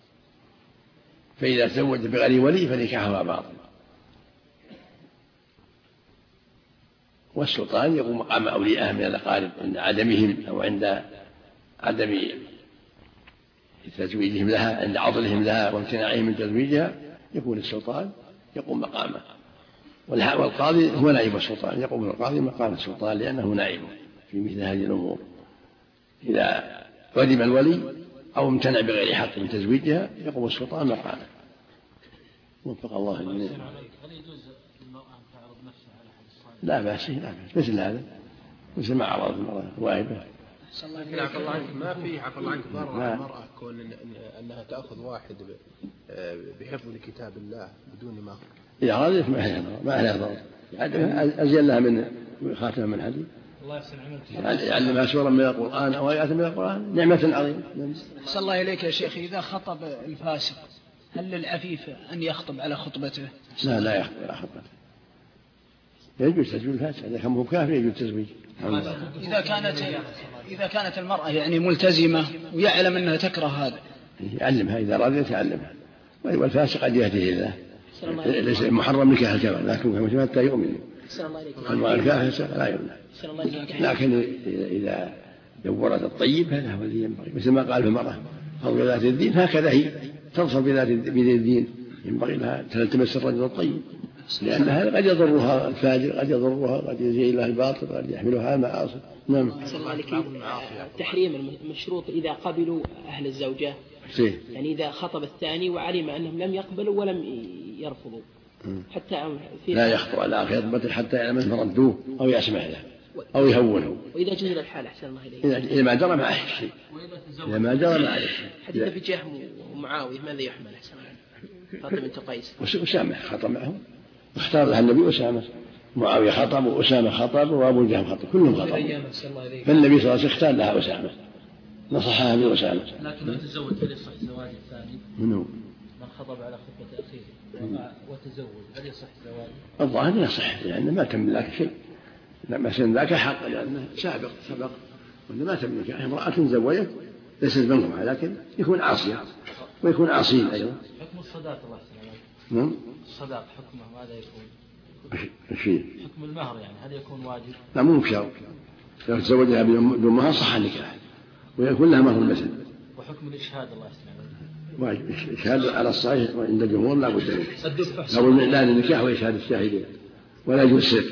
فإذا تزوج بغير ولي فنكاحها باطل. والسلطان يقوم مقام أوليائه من الأقارب عند عدمهم أو عند عدم تزويجهم لها، عند عضلهم لها وامتناعهم من تزويجها يكون السلطان يقوم مقامه. والقاضي هو نائب السلطان، يقوم القاضي مقام السلطان لأنه نائبه في مثل هذه الأمور. إذا عدم الولي أو امتنع بغير حق من تزويجها يقوم السلطان مقامه. وفق الله الجميع. هل يجوز للمرأة أن تعرض نفسها على أحد الصالحين؟ لا بأس، لا بأس، مثل هذا، مثل ما عرض المرأة واهبة. عفى الله عنك، ما في عفى الله عنك ضرر المرأة كون أنها تأخذ واحد بحفظ كتاب الله بدون مهر؟ إذا أرادت ما عليها ضرر، أزين لها من خاتمة من حديد، الله يحسن عملك، يعلمها سورة من القرآن أو آيات من القرآن، نعمة عظيمة. أحسن الله إليك يا شيخ، إذا خطب الفاسق هل للعفيف أن يخطب على خطبته؟ لا يخطب على خطبته، يجوز تزويج الفاسق، إذا كان كافر يجوز تزويج. إذا كانت المرأة يعني ملتزمة ويعلم أنها تكره هذا يعلمها، إذا رضيت يعلمها. والفاسق قد يهديه الله، ليس محرم نكاح الكافر لكن حتى يؤمن. والكافر لا يؤمن. لكن إذا دورت الطيب هذا هو الذي ينبغي، مثل ما قال في المرأة فضل ذات الدين، هكذا هي تنصر بذات الدين، ينبغي لها تلتمس الرجل الطيب، لأن هذا قد يضرها الفاجر، قد يضرها، قد يزيل لها الباطل، قد يحملها على المعاصي. نعم. التحريم المشروط إذا قبلوا أهل الزوجة، يعني إذا خطب الثاني وعلم أنهم لم يقبلوا ولم يرفضوا، حتى لا يخطو على خطبته حتى يعلم أنهم ردوه أو يسمح له أو يهونه. وإذا جهل الحال أحسن الله إليك، إذا ما جرى معه شيء، إذا ما جرى معه شيء. حديث في جهم ومعاوية ماذا يحمل أحسن الله؟ فاطمة بنت قيس أسامة خطب معهم، اختار لها النبي أسامة، معاوية خطب وأسامة خطب وأبو جهم خطب، كلهم خطبوا، فالنبي صلى الله عليه وسلم اختار لها أسامة، نصحها بأسامة. لكن لو تزوج هل يصح زواج الثاني؟ من خطب على خطبة أخيه وتزوج هل يصح زواجه؟ الظاهر يصح، لأن ما تملك شيء، مثلا ذاك حق لأنه سبق وأنه ما تملك. امرأة زوجت ليست منكمها لكن يكون عاصية ويكون عاصين أيضا. حكم الصداق الله سبحانه. نعم. الصداق حكمه ماذا يكون؟ الشيء حكم المهر يعني هل يكون واجب؟ لا مو بشرط، لو تزوجها بدون مهر صح النكاح ويكون لها مهر مثل. وحكم الإشهاد الله سبحانه واجب الإشهاد على الصحيح وعند الجمهور لا بد منه، لا إعلان النكاح وإشهاد الشاهدين ولا يجوز السر.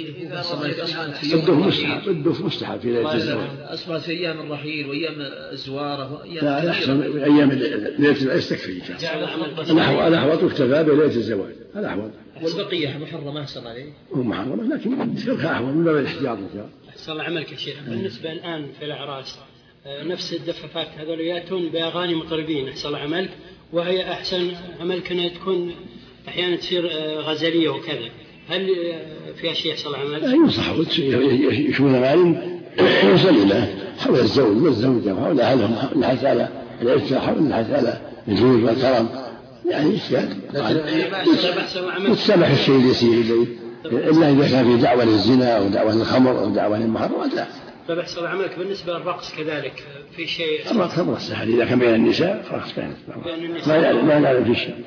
الدف مستحب في ليلة الزواج. أصبحت في أيام الرحيل وأيام الزوارة لا أحسن أيام ليلة العرس تكفي. الأحوط اكتفى بليلة الزواج، الأحوط. والبقية محرمة أحسن عليه. هو محرمة لكن تلك أحوط من باب الاحتياط إن شاء الله. أحسن الله عملك يا شيخ. بالنسبة الآن في الأعراس نفس الدفافات هذول يأتون بأغاني مطربين أحسن الله عملك، وهي أحسن عملك أنها تكون أحيانا تصير غزلية وكذا، هل في شيء يحصل عمل؟ ينصح يشوفون معلم يصلي له حول الزوج والزوجة وحول الحسالة العفة، حول الحسالة الجود والكرم، يعني إشكال يتسامح الشيء اليسير إليه، إلا إذا كان في دعوة للزنا أو دعوة للخمر أو دعوة للمحرمات لا. فبحصل عملك بالنسبة للرقص كذلك في شيء؟ الرقص سهل إذا كان بين النساء رقص كان ما نعلم في شيء.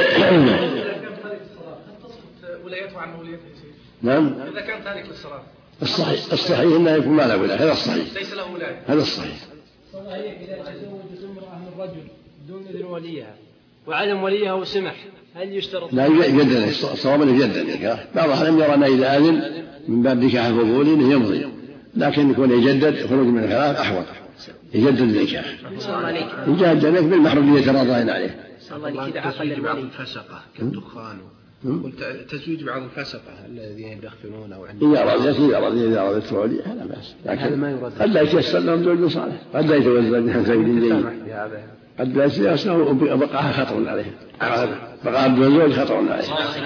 ولايته عن وليته. نعم. إذا كان تارك للصلاة. الصحيح إنه يكون ما له ولاية، هذا الصحيح. ليس له ولاية. هذا الصحيح. إذا تزوجت امرأة من رجل دون إذن وليها وعدم وليها وسمح هل يشترط؟ لا يجدد، الصواب أنه يجدد النكاح. بعضها لم يرى أن إذا أذن من باب نكاح الفضولي أنه يمضي، لكن يكون يجدد خروج من الخلاف أحوط، يجدد النكاح. يجدد بالمحرم اللي يتراضين عليه. الله تزويج بعض الفسقة كالدخان. قلت تزويج بعض الفسقة الذين يدخنون أو عندهم. إذا أرادت فعولي هذا بأس، لكن قد لا يتيسر لهم زوج صالح، قد لا يتوزج عن زوج جيد، قد لا يتيسر بقاها خطر عليه، بقاها بزوج خطر عليه.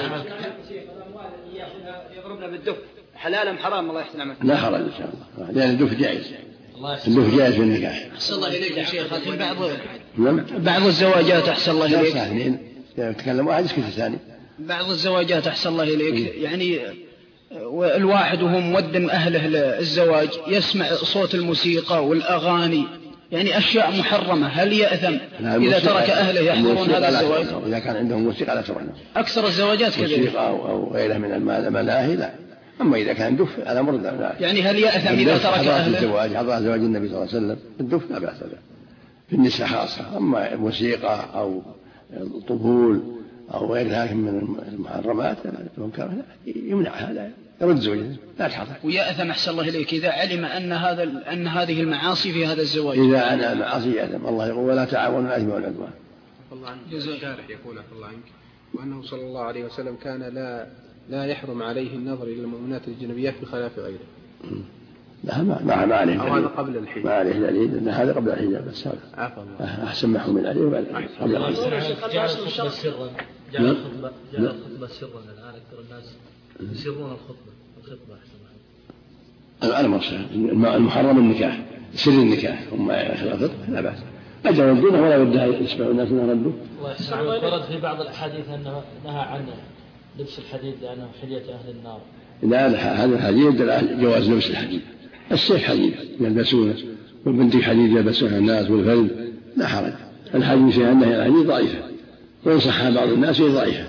يضربنا بالدف حلال أم حرام الله يحسن عملك؟ لا حرام إن شاء الله، لأن الدف جائز، الدف جائز في النكاح. أحسن الله إليك يا شيخ، بعض الزواجات أحسن الله إليك يتكلم واحد يسكت الثاني بعض الزواجات أحسن الله إليك يعني الواحد وهو مودن أهله الزواج يسمع صوت الموسيقى والأغاني، يعني أشياء محرمة، هل يأثم إذا ترك أهله يحضرون هذا الزواج؟ إذا كان عندهم موسيقى لا تروح. أكثر الزواجات كذلك. موسيقى أو غيرها من الملاهي لا. أما إذا كان دف الأمر لا. يعني هل يأثم إذا ترك أهله؟ الزواج حضر زواج النبي صلى الله عليه وسلم الدف لا بأس به في النساء خاصة. أما موسيقى أو طبول أو غير ذلك من المحرمات يمنع هذا، يرد زوجه لا تحضر. ويأثم أحسن الله إليك إذا علم أن هذه المعاصي في هذا الزواج. إذا أنا معاصي يأثم. الله يقول ولا تعاونوا على الإثم والعدوان. الله عنك الشارح يقول الله عنك وأنه صلى الله عليه وسلم كان لا يحرم عليه النظر إلى المؤمنات الأجنبيات بخلاف غيره. لا ما عليه. هذا قبل الحجاب. ما عليه دليل. هذا قبل الحجاب بس هذا. أحسن ما حمل عليه وبعد قبل الحجاب. جعل الخطبة سرا. جعل الخطبة سرا. الآن أكثر الناس يسرون الخطبة أحسن. أنا المحرم النكاح، سر النكاح، ثم الخطبة لا بأس. أجل يردونه ولا يرد يسمع الناس أنه ردوا. ورد في بعض الأحاديث أنه نهى عن لبس الحديد لأنه حلية أهل النار. لا هذا الحديد يدل جواز لبس الحديد. السيف حديد يلبسونه والبنتي حديد يلبسونها الناس والفرد لا حرج. الحديد في أنها الحديد ضعيفة وينصحها بعض الناس ضعيفة.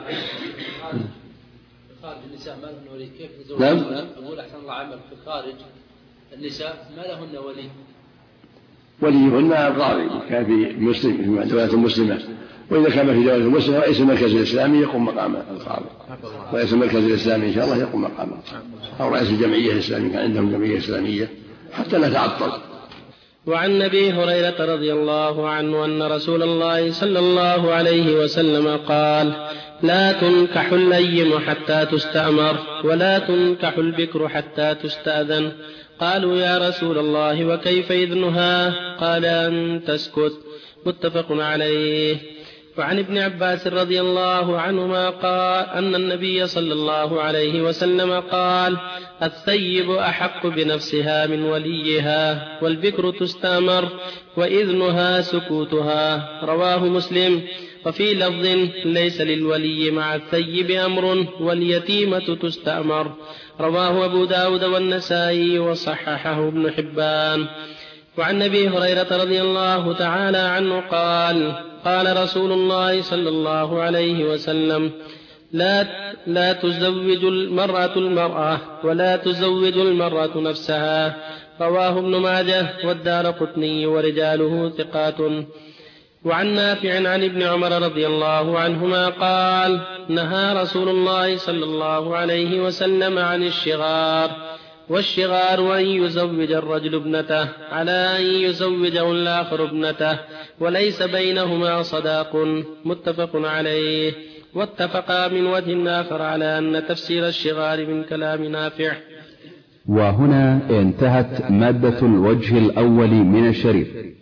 خارج النساء ما لهن ولي كيف نعم. أقول أحسن الله عمل في خارج النساء ما لهن ولي. وليهن القاضي كان في مسلم في دولة مسلمة، وإذا كان في دولة مسلمة رئيس المركز الإسلامي يقوم مقام القاضي، رئيس المركز الإسلامي إن شاء الله يقوم مقامه، أو رئيس الجمعية الإسلامية كان عندهم جمعية إسلامية حتى لا تعطل. وعن أبي هريرة رضي الله عنه أن رسول الله صلى الله عليه وسلم قال: لا تنكح الأيم حتى تستأمر، ولا تنكح البكر حتى تستأذن. قالوا: يا رسول الله وكيف إذنها؟ قال: أن تسكت. متفق عليه. وعن ابن عباس رضي الله عنهما قال أن النبي صلى الله عليه وسلم قال: الثيب أحق بنفسها من وليها، والبكر تستأمر وإذنها سكوتها. رواه مسلم. وفي لفظ: ليس للولي مع الثيب أمر، واليتيمة تستأمر. رواه أبو داود والنسائي وصححه ابن حبان. وعن أبي هريرة رضي الله تعالى عنه قال: قال رسول الله صلى الله عليه وسلم: لا تزوج المرأة ولا تزوج المرأة نفسها. رواه ابن ماجه والدارقطني ورجاله ثقات. وعن نافع عن ابن عمر رضي الله عنهما قال: نهى رسول الله صلى الله عليه وسلم عن الشغار، والشغار أن يزوج الرجل ابنته على أن يزوجه الآخر ابنته وليس بينهما صداق. متفق عليه. واتفقا من وجه آخر على أن تفسير الشغار من كلام نافع. وهنا انتهت مادة الوجه الأول من الشريط.